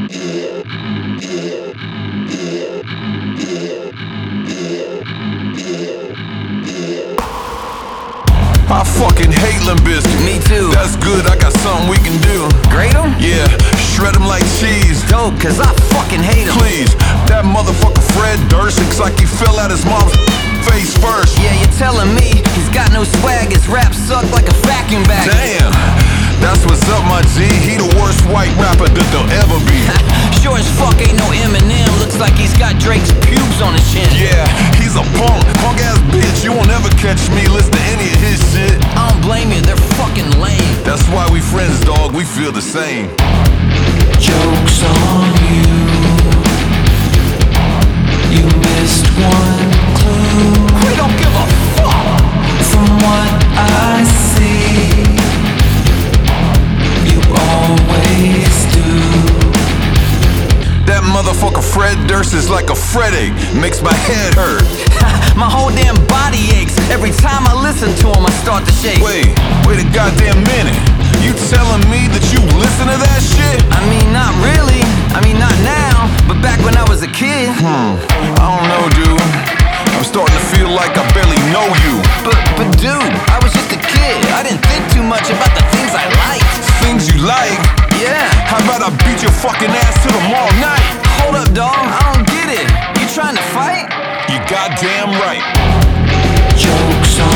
I fucking hate Limp Bizkit. Me too. That's good, I got something we can do. Grate 'em? Yeah, shred 'em like cheese. Dope, cause I fucking hate 'em. Please, that motherfucker Fred Durst looks like he fell out his mom's face first. Yeah, you're telling me he's got no swag, his rap sucked like a vacuum bag. Damn, that's what's up, my G. He the worst white rapper that there'll ever be. Sure as fuck ain't no Eminem, looks like he's got Drake's pubes on his chin. Yeah, he's a punk ass bitch. You won't ever catch me listen to any of his shit. I don't blame you, they're fucking lame. That's why we friends, dog, we feel the same. Joke's on you. You missed one clue. We don't give a fuck. From what I see, you always do. That motherfucker Fred Durst is like a Freddy, makes my head hurt. My whole damn body aches. Every time I listen to him, I start to shake. Wait a goddamn minute. You telling me that you listen to that shit? I mean, not really. I mean, not now. But back when I was a kid. I don't know, dude. I'm starting to feel like I barely know you. But dude, I was just a kid. I didn't think too much about the things I liked. Things you like? Yeah. How about I beat your fucking ass to tomorrow night? Hold up, dog. I don't get it. You trying to fight? You goddamn right. Joke's on